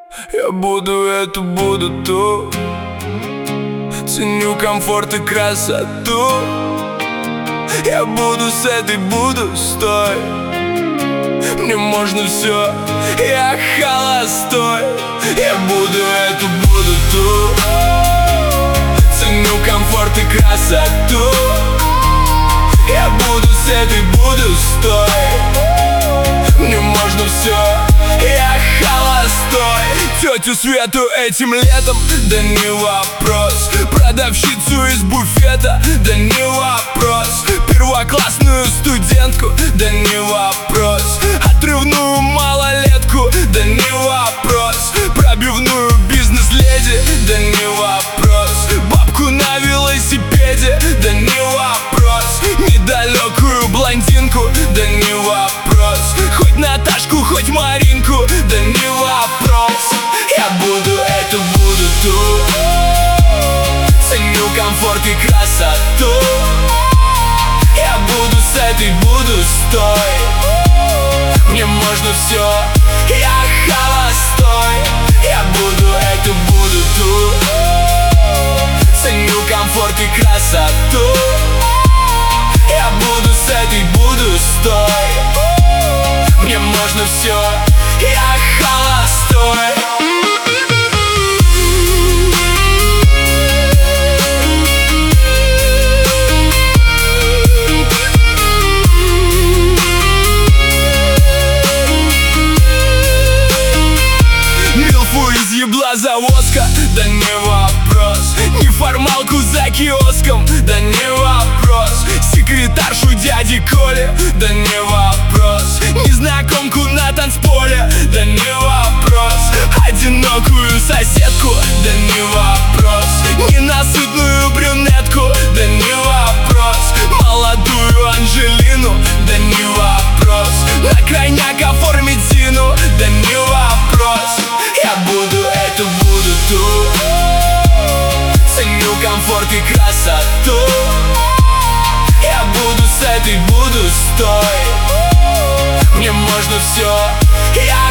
Я буду эту, буду ту. Ценю комфорт и красоту. Я буду с этой, буду с той. Мне можно все, я холостой. Я буду эту, буду ту. Ценю комфорт и красоту. Я буду с этой, буду с той. Мне можно все, я холостой. Тетю Свету этим летом, да не вопрос. Продавщицу из буфета, да не вопрос. Первоклассную студентку, да не вопрос. Отрывную малолетку, да не вопрос. Пробивную бизнес-леди, да не вопрос. Бабку на велосипеде, да не вопрос. Недалекую блондинку, да не вопрос. Хоть Наташку, хоть Маринку, да не вопрос. Я буду эту, буду ту. Ценю комфорт и красоту. Я буду с этой, буду с той. Мне можно все, я холостой. Я буду эту, буду ту. Ценю комфорт и красоту. Я буду с этой, буду с той. Мне можно все, я холостой. Завозка, да не вопрос. Неформалку за киоском, да не вопрос. Секретаршу дяди Коли, да не вопрос. Незнакомку на танцполе, да не вопрос. Одинокую соседку, да не вопрос. Ненасытную брюнетку, да не вопрос. Молодую Анжелину, да не вопрос. На крайняк оформить Зину, да не вопрос. Я буду эту, буду ту. Ценю комфорт и красоту. Я буду с этой, буду с той. Мне можно все, я